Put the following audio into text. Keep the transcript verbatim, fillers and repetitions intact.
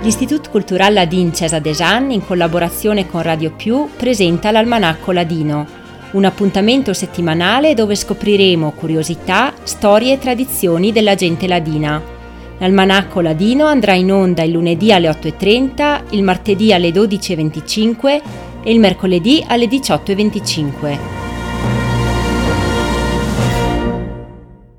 L'Istitut Cultural Ladin Cesa Dejan, in collaborazione con Radio Più, presenta l'Almanacco Ladino, un appuntamento settimanale dove scopriremo curiosità, storie e tradizioni della gente ladina. L'Almanacco Ladino andrà in onda il lunedì alle otto e trenta, il martedì alle dodici e venticinque e il mercoledì alle diciotto e venticinque.